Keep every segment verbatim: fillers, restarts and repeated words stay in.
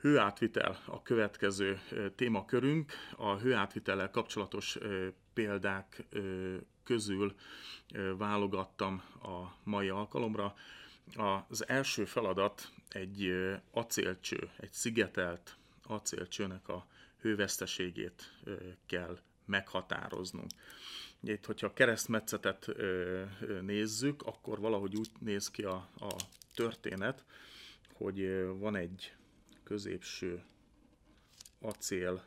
Hőátvitel a következő témakörünk. A hőátvitellel kapcsolatos példák közül válogattam a mai alkalomra. Az első feladat egy acélcső, egy szigetelt acélcsőnek a hőveszteségét kell meghatároznunk. Itt, hogyha a keresztmetszetet nézzük, akkor valahogy úgy néz ki a, a történet, hogy van egy középső acél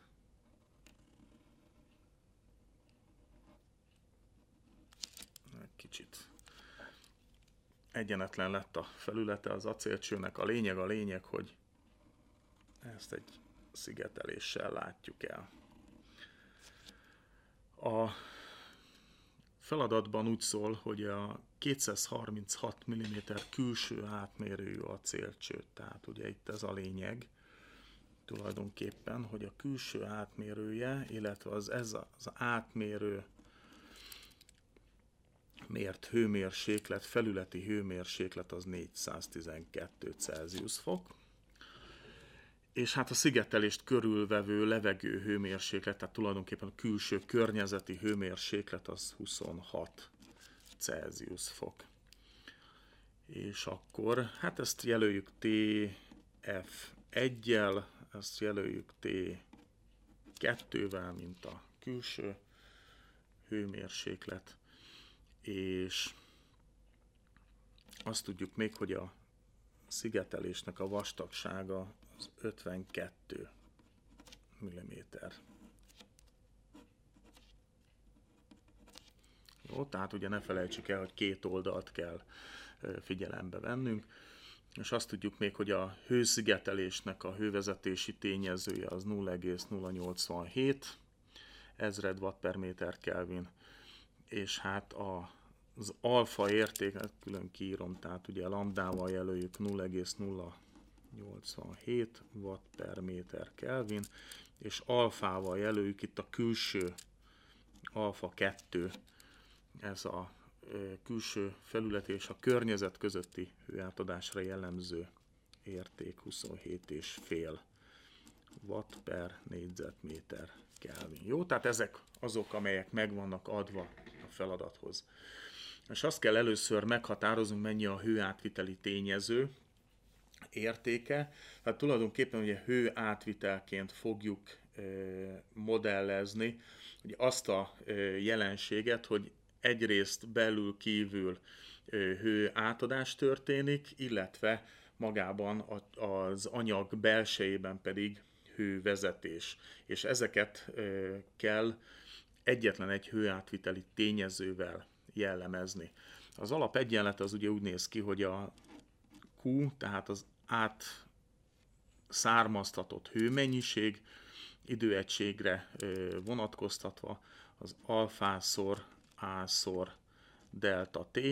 kicsit egyenetlen lett a felülete az acélcsőnek. A lényeg a lényeg, hogy ezt egy szigeteléssel látjuk el. A feladatban úgy szól, hogy a kétszázharminchat milliméter külső átmérőjű acélcső, tehát ugye itt ez a lényeg tulajdonképpen, hogy a külső átmérője, illetve az ez az átmérő mért hőmérséklet, felületi hőmérséklet az négyszáztizenkettő Celsius fok, és hát a szigetelést körülvevő levegő hőmérséklet, tehát tulajdonképpen a külső környezeti hőmérséklet az huszonhat Celsius fok. És akkor, hát ezt jelöljük té ef egyel, ezt jelöljük té kettővel, mint a külső hőmérséklet, és azt tudjuk még, hogy a szigetelésnek a vastagsága az ötvenkettő milliméter. Jó, tehát ugye ne felejtsük el, hogy két oldalt kell figyelembe vennünk, és azt tudjuk még, hogy a hőszigetelésnek a hővezetési tényezője az nulla egész nulla nyolcvanhét ezred watt per méter Kelvin, és hát a, az alfa értéket külön kiírom, tehát ugye lambdával jelöljük nulla egész nulla nyolcvanhét watt per méter Kelvin, és alfával jelöljük itt a külső alfa kettő, ez a külső felület és a környezet közötti hőátadásra jellemző érték huszonhét egész öt watt per négyzetméter Kelvin. Jó, tehát ezek azok, amelyek meg vannak adva a feladathoz. És azt kell először meghatároznunk, mennyi a hőátviteli tényező értéke. Tehát tulajdonképpen ugye hőátvitelként fogjuk e, modellezni ugye azt a e, jelenséget, hogy egyrészt belül kívül e, hőátadás történik, illetve magában a, az anyag belsejében pedig hővezetés. És ezeket e, kell egyetlen egy hőátviteli tényezővel jellemezni. Az alapegyenlet az ugye úgy néz ki, hogy a Q, tehát az átszármaztatott hőmennyiség időegységre vonatkoztatva az alfászor A-szor delta T,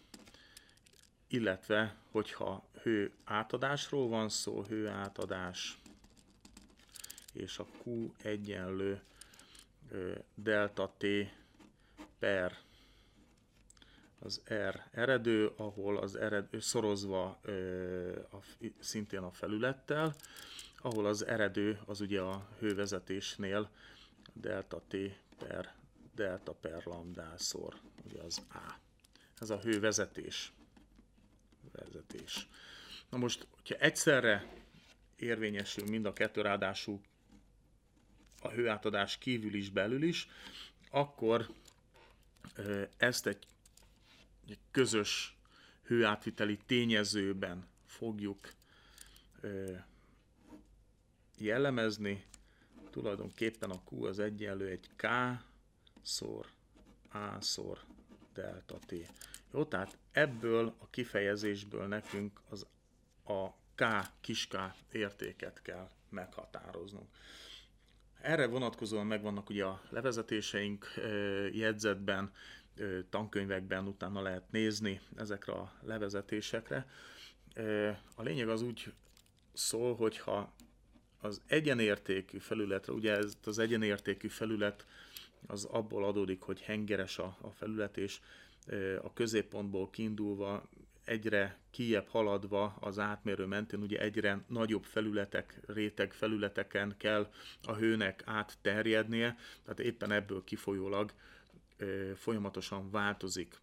illetve hogyha hő átadásról van szó, hőátadás és a Q egyenlő delta T per az R eredő, ahol az eredő szorozva ö, a, szintén a felülettel, ahol az eredő az ugye a hővezetésnél delta T per delta per lambdászor, ugye az A. Ez a hővezetés. Vezetés. Na most, hogyha egyszerre érvényesül mind a kettő, ráadásul a hőátadás kívül is, belül is, akkor ö, ezt egy egy közös hőátviteli tényezőben fogjuk ö, jellemezni. Tulajdonképpen a Q az egyenlő egy K szor A szor delta T. Jó, tehát ebből a kifejezésből nekünk az a K, kis K értéket kell meghatároznunk. Erre vonatkozóan megvannak ugye a levezetéseink jegyzetben, tankönyvekben utána lehet nézni ezekre a levezetésekre. A lényeg az úgy szól, hogyha az egyenértékű felületre, ugye ez az egyenértékű felület az abból adódik, hogy hengeres a, a felület, és a középpontból kiindulva egyre kijebb haladva az átmérő mentén, ugye egyre nagyobb felületek, réteg felületeken kell a hőnek átterjednie, tehát éppen ebből kifolyólag ö, folyamatosan változik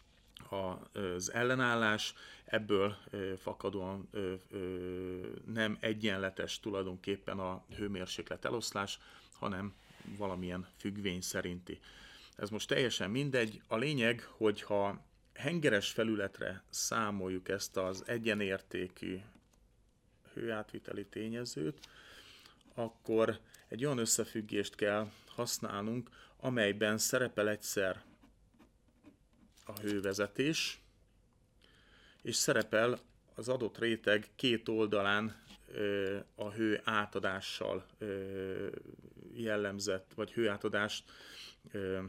az ellenállás, ebből ö, fakadóan ö, ö, nem egyenletes tulajdonképpen a hőmérséklet eloszlás, hanem valamilyen függvény szerinti. Ez most teljesen mindegy. A lényeg, hogyha hengeres felületre számoljuk ezt az egyenértékű hőátviteli tényezőt, akkor egy olyan összefüggést kell használnunk, amelyben szerepel egyszer a hővezetés, és szerepel az adott réteg két oldalán ö, a hő átadással ö, jellemzett, vagy hőátadást ö,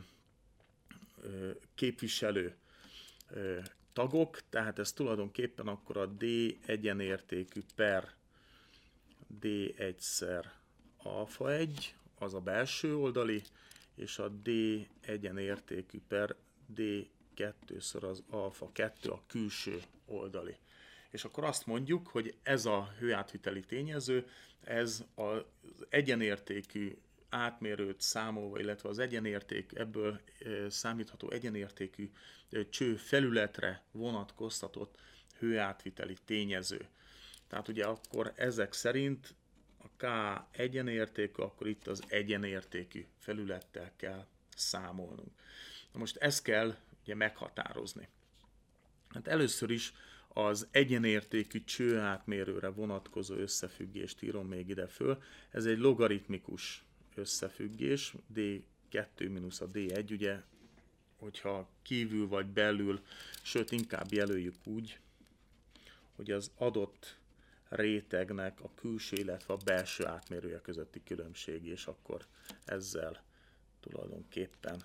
ö, képviselő ö, tagok, tehát ez tulajdonképpen akkor a D egyenértékű per D egyszer alfa egy, az a belső oldali, és a D egyenértékű per D kettőször az alfa kettő a külső oldali. És akkor azt mondjuk, hogy ez a hőátviteli tényező, ez az egyenértékű átmérőt számolva, illetve az egyenérték, ebből e, számítható egyenértékű e, cső felületre vonatkoztatott hőátviteli tényező. Tehát ugye akkor ezek szerint a K egyenértékű, akkor itt az egyenértékű felülettel kell számolnunk. Na most ezt kell ugye meghatározni. Hát először is az egyenértékű csőátmérőre vonatkozó összefüggést írom még ide föl. Ez egy logaritmikus összefüggés, D kettő mínusz a D egy, ugye, hogyha kívül vagy belül, sőt inkább jelöljük úgy, hogy az adott rétegnek a külső, illetve a belső átmérője közötti különbség, és akkor ezzel tulajdonképpen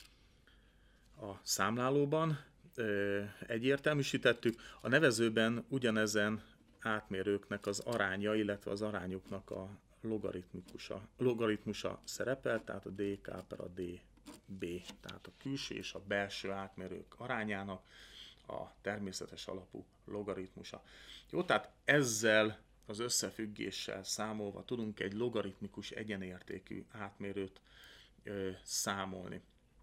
a számlálóban ö, egyértelműsítettük. A nevezőben ugyanezen átmérőknek az aránya, illetve az arányoknak a logaritmikusa, logaritmusa szerepel, tehát a dk per a db, tehát a külső és a belső átmérők arányának a természetes alapú logaritmusa. Jó, tehát ezzel az összefüggéssel számolva tudunk egy logaritmikus egyenértékű átmérőt ö, számolni.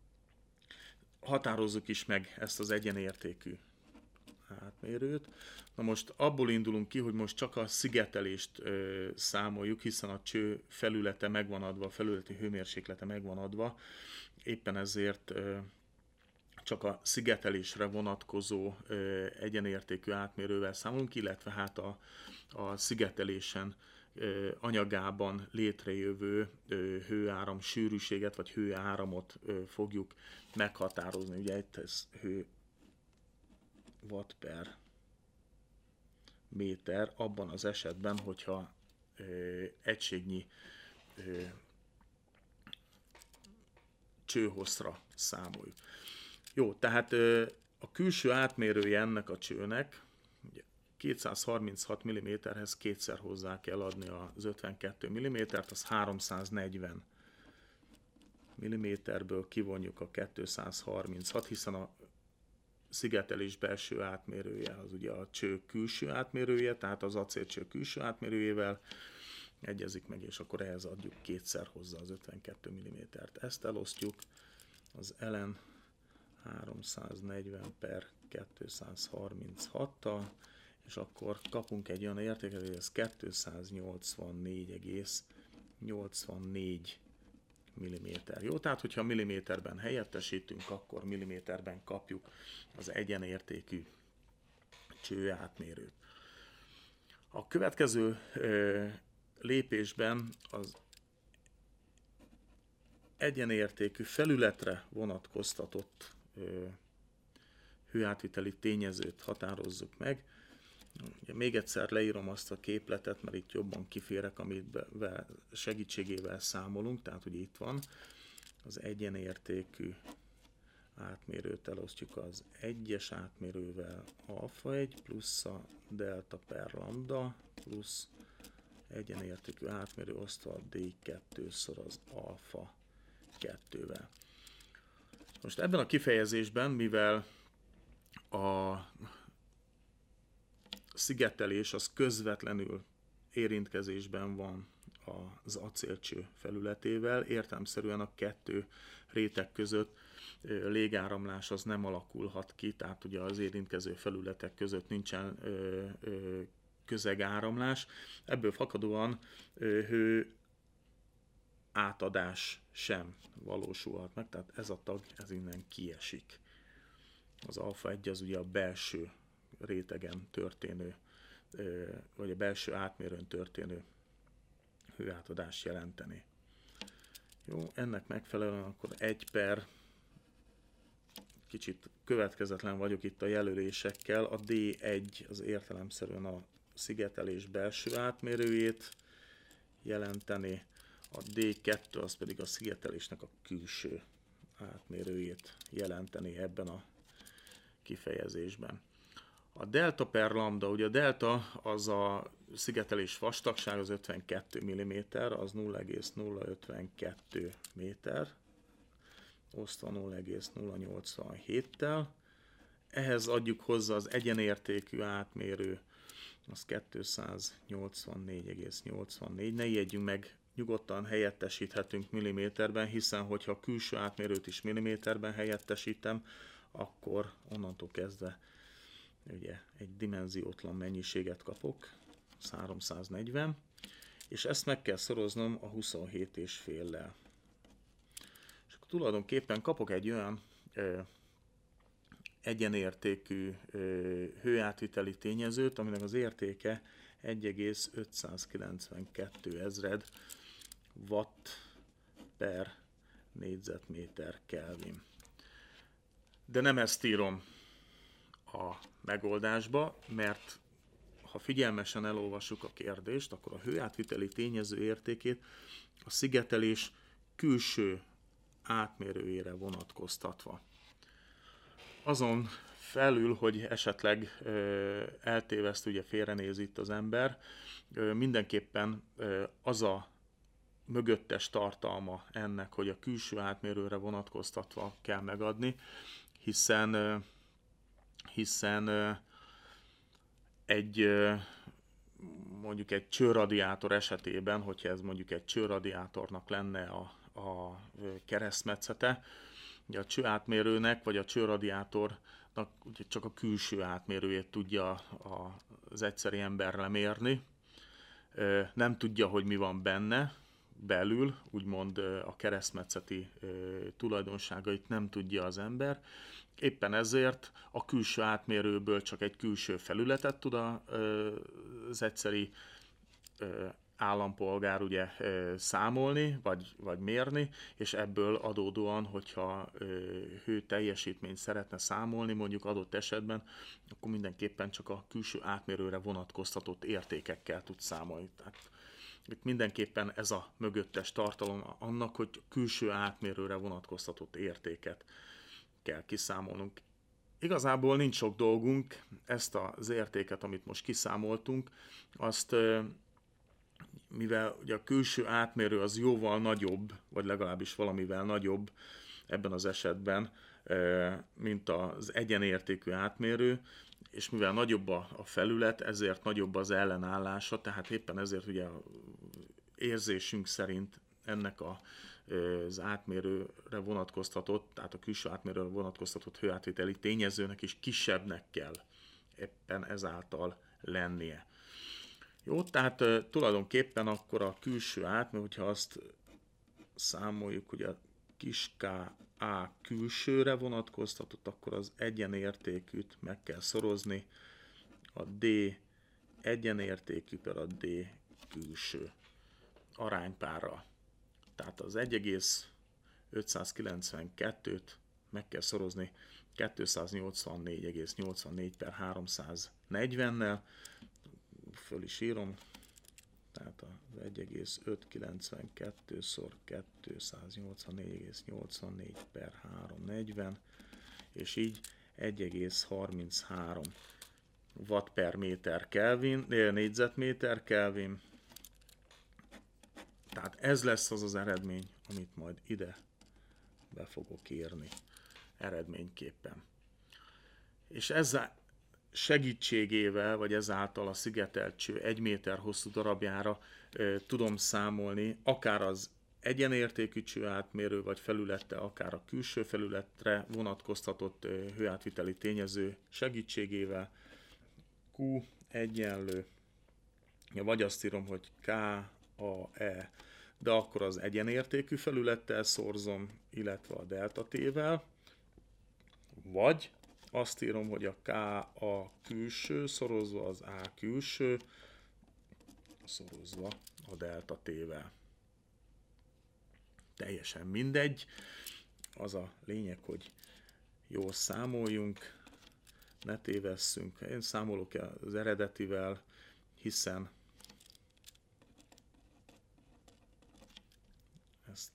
Határozzuk is meg ezt az egyenértékű átmérőt. Na most abból indulunk ki, hogy most csak a szigetelést ö, számoljuk, hiszen a cső felülete megvan adva, a felületi hőmérséklete megvan adva, éppen ezért ö, csak a szigetelésre vonatkozó ö, egyenértékű átmérővel számolunk, illetve hát a, a szigetelésen ö, anyagában létrejövő ö, hőáram sűrűséget, vagy hőáramot ö, fogjuk meghatározni. Ugye itt ez hő watt per méter, abban az esetben, hogyha ö, egységnyi ö, csőhosszra számoljuk. Jó, tehát ö, a külső átmérője ennek a csőnek, ugye kétszázharminchat milliméterhez kétszer hozzá kell adni az ötvenkettő millimétert, az háromszáznegyven milliméterből kivonjuk a kétszázharminchat, hiszen a szigetelés belső átmérője az ugye a cső külső átmérője, tehát az acélcső külső átmérőjével egyezik meg, és akkor ehhez adjuk kétszer hozzá az ötvenkettő millimétert. Ezt elosztjuk az ln háromszáznegyven per kétszázharminchattal, és akkor kapunk egy olyan értéket, hogy ez kétszáznyolcvannégy egész nyolcvannégy milliméter. Jó, tehát hogyha milliméterben helyettesítünk, akkor milliméterben kapjuk az egyenértékű csőátmérőt. A következő ö, lépésben az egyenértékű felületre vonatkoztatott ö, hőátviteli tényezőt határozzuk meg. Ugye még egyszer leírom azt a képletet, mert itt jobban kiférek, amit be, segítségével számolunk, tehát ugye itt van az egyenértékű átmérőt elosztjuk az egyes átmérővel alfa egy plusz a delta per lambda plusz egyenértékű átmérő osztva a D kettőször az alfa kettővel. Most ebben a kifejezésben, mivel a szigetelés az közvetlenül érintkezésben van az acélcső felületével, értelemszerűen a kettő réteg között légáramlás az nem alakulhat ki, tehát ugye az érintkező felületek között nincsen ö, ö, közegáramlás, ebből fakadóan ö, hő átadás sem valósulhat meg, tehát ez a tag ez innen kiesik. Az alfa egy az ugye a belső rétegen történő, ö, vagy a belső átmérőn történő hőátadást jelenteni. Jó, ennek megfelelően akkor egy per, kicsit következetlen vagyok itt a jelölésekkel, a dé egy az értelemszerűen a szigetelés belső átmérőjét jelenteni, a dé kettő az pedig a szigetelésnek a külső átmérőjét jelenteni ebben a kifejezésben. A delta per lambda, ugye a delta az a szigetelés vastagság, az ötvenkettő milliméter, az nulla egész nulla ötvenkettő méter, osztva nulla egész nulla nyolcvanhéttel. Ehhez adjuk hozzá az egyenértékű átmérő, az kétszáznyolcvannégy egész nyolcvannégy. Ne ijedjünk meg, nyugodtan helyettesíthetünk milliméterben, hiszen hogyha a külső átmérőt is milliméterben helyettesítem, akkor onnantól kezdve ugye egy dimenziótlan mennyiséget kapok, háromszáznegyven, és ezt meg kell szoroznom a huszonhét és féllel. És akkor tulajdonképpen kapok egy olyan ö, egyenértékű ö, hőátviteli tényezőt, aminek az értéke egy egész ötszázkilencvenkettő ezred watt per négyzetméter Kelvin. De nem ezt írom a megoldásba, mert ha figyelmesen elolvassuk a kérdést, akkor a hőátviteli tényező értékét a szigetelés külső átmérőjére vonatkoztatva. Azon felül, hogy esetleg ö, eltéveszt, ugye félrenéz itt az ember, ö, mindenképpen ö, az a mögöttes tartalma ennek, hogy a külső átmérőre vonatkoztatva kell megadni, hiszen ö, hiszen ö, egy ö, mondjuk egy csőradiátor esetében, hogyha ez mondjuk egy csőradiátornak lenne a, a keresztmetszete, ugye a csőátmérőnek vagy a csőradiátornak ugye csak a külső átmérőjét tudja a, az egyszeri ember lemérni, ö, nem tudja, hogy mi van benne, belül, úgymond a keresztmetszeti tulajdonságait nem tudja az ember. Éppen ezért a külső átmérőből csak egy külső felületet tud az egyszeri állampolgár ugye számolni, vagy, vagy mérni, és ebből adódóan, hogyha hő teljesítményt szeretne számolni, mondjuk adott esetben, akkor mindenképpen csak a külső átmérőre vonatkoztatott értékekkel tud számolni. Tehát itt mindenképpen ez a mögöttes tartalom annak, hogy külső átmérőre vonatkoztatott értéket kell kiszámolnunk. Igazából nincs sok dolgunk, ezt az értéket, amit most kiszámoltunk, azt mivel ugye a külső átmérő az jóval nagyobb, vagy legalábbis valamivel nagyobb ebben az esetben, mint az egyenértékű átmérő, és mivel nagyobb a felület, ezért nagyobb az ellenállása, tehát éppen ezért ugye érzésünk szerint ennek a, az átmérőre vonatkoztatott, tehát a külső átmérőre vonatkoztatott hőátviteli tényezőnek is kisebbnek kell éppen ezáltal lennie. Jó, tehát uh, tulajdonképpen akkor a külső átmérő, hogyha azt számoljuk, hogy a kis k A külsőre vonatkoztatott, akkor az egyenértékűt meg kell szorozni a D egyenértékű per a D külső aránypárral. Tehát az egy egész ötszázkilencvenkettőt meg kell szorozni kétszáznyolcvannégy egész nyolcvannégy per háromszáznegyvennel, föl is írom, tehát az egy egész ötszázkilencvenkettő szor kétszáznyolcvannégy egész nyolcvannégy per háromszáznegyven, és így egy egész harminchárom watt per méter Kelvin, négyzetméter Kelvin. Tehát ez lesz az az eredmény, amit majd ide be fogok írni eredményképpen. És ezzel segítségével, vagy ezáltal a szigetelt cső egy méter hosszú darabjára e, tudom számolni, akár az egyenértékű csőátmérő vagy felülete, akár a külső felületre vonatkoztatott e, hőátviteli tényező segítségével. Q egyenlő, ja, vagy azt írom, hogy K A E, de akkor az egyenértékű felülettel szorzom, illetve a delta T-vel, vagy azt írom, hogy a K A külső szorozva az A külső szorozva a delta T-vel. Teljesen mindegy. Az a lényeg, hogy jól számoljunk, ne tévesszünk. Én számolok az eredetivel, hiszen ezt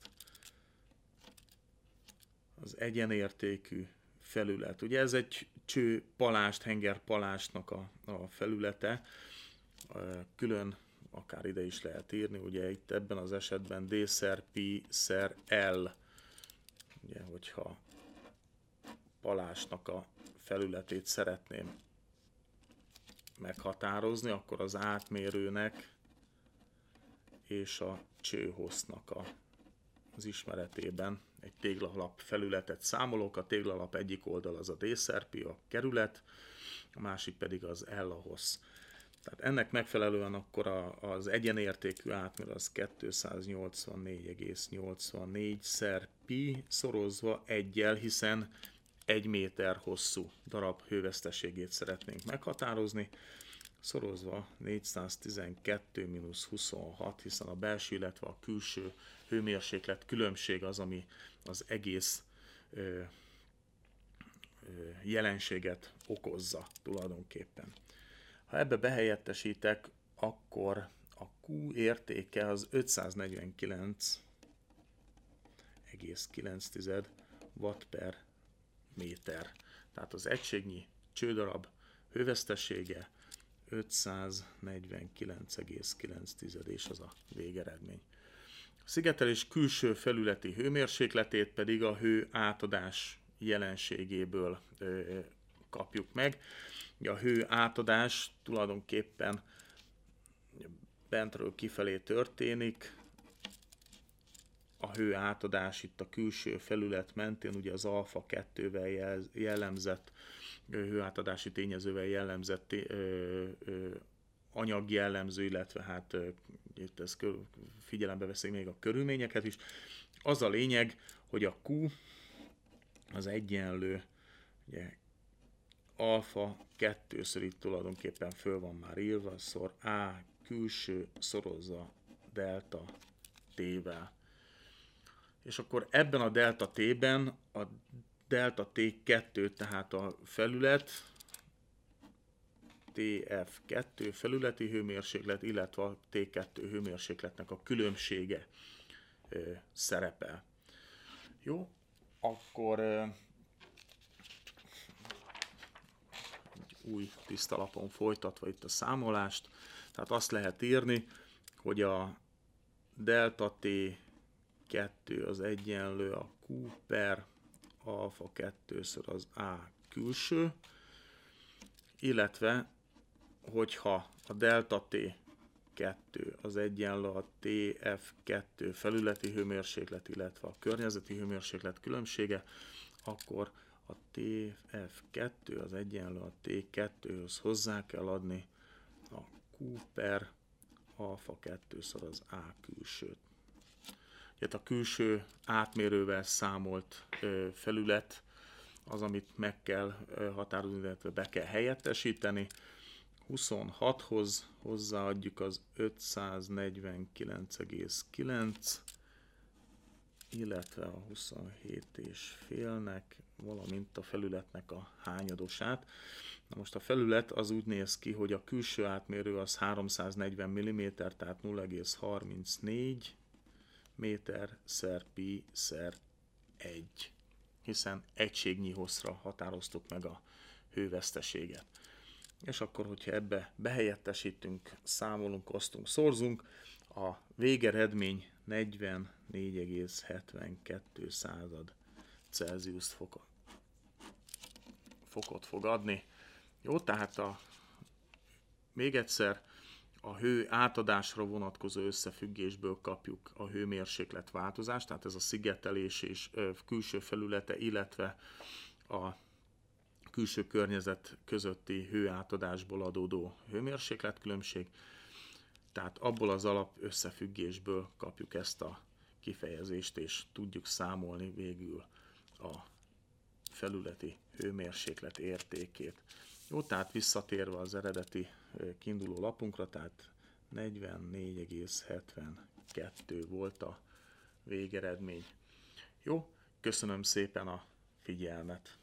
az egyenértékű felület. Ugye ez egy cső palást, henger palástnak a, a felülete, külön akár ide is lehet írni, ugye itt ebben az esetben D szer pi szer L, ugye, hogyha palásnak a felületét szeretném meghatározni, akkor az átmérőnek és a csőhossznak a, az ismeretében egy téglalap felületet számolok, a téglalap egyik oldal az a D szer pi, a kerület, a másik pedig az L a hossz. Tehát ennek megfelelően akkor a, az egyenértékű átmérő az kétszáznyolcvannégy egész nyolcvannégy szer pi szorozva egyel, hiszen egy méter hosszú darab hőveszteségét szeretnénk meghatározni, szorozva négyszáztizenkettő mínusz huszonhat, hiszen a belső, illetve a külső hőmérséklet különbség az, ami az egész ö, ö, jelenséget okozza tulajdonképpen. Ha ebbe behelyettesítek, akkor a Q értéke az ötszáznegyvenkilenc egész kilenc watt per méter. Tehát az egységnyi csődarab hővesztesége ötszáznegyvenkilenc egész kilenc és az a végeredmény. A szigetelés külső felületi hőmérsékletét pedig a hő átadás jelenségéből ö, kapjuk meg. A hő átadás tulajdonképpen bentről kifelé történik. A hő átadás itt a külső felület mentén, ugye az alfa kettővel jellemzett, hőátadási tényezővel jellemzett ö, ö, anyagjellemző, illetve hát ö, itt ez figyelembe veszik még a körülményeket is. Az a lényeg, hogy a Q az egyenlő, ugye, alfa kettőször itt tulajdonképpen föl van már írva, szor A külső szorozza delta T-vel. És akkor ebben a delta T-ben a delta T kettő, tehát a felület, T F kettő felületi hőmérséklet, illetve a T kettő hőmérsékletnek a különbsége ö, szerepel. Jó, akkor ö, új tiszta lapon folytatva itt a számolást, tehát azt lehet írni, hogy a delta T kettő az egyenlő a Q per alfa kettőször az A külső, illetve hogyha a delta T kettő az egyenlő a T F kettő felületi hőmérséklet, illetve a környezeti hőmérséklet különbsége, akkor a T F kettő az egyenlő a T kettőhöz hozzá kell adni a Q per alfa kettőször az A külsőt. Itt a külső átmérővel számolt ö, felület az, amit meg kell ö, határozni, illetve be kell helyettesíteni. huszonhathoz hozzáadjuk az ötszáznegyvenkilenc egész kilenc, illetve a huszonhét egész ötnek, valamint a felületnek a hányadosát. Na most a felület az úgy néz ki, hogy a külső átmérő az háromszáznegyven milliméter, tehát nulla egész harmincnégy méter szer pi szer egy, hiszen egységnyi hosszra határoztuk meg a hőveszteséget. És akkor, hogyha ebbe behelyettesítünk, számolunk, osztunk, szorzunk, a végeredmény negyvennégy egész hetvenkettő Celsius fokot, fokot fog adni, Jó, tehát a, még egyszer a hő átadásra vonatkozó összefüggésből kapjuk a hőmérséklet változást, tehát ez a szigetelés és ö, külső felülete, illetve a külső környezet közötti hőátadásból adódó hőmérsékletkülönbség. Tehát abból az alap összefüggésből kapjuk ezt a kifejezést, és tudjuk számolni végül a felületi hőmérséklet értékét. Jó, tehát visszatérve az eredeti kiinduló lapunkra, tehát negyvennégy egész hetvenkettő volt a végeredmény. Jó, köszönöm szépen a figyelmet!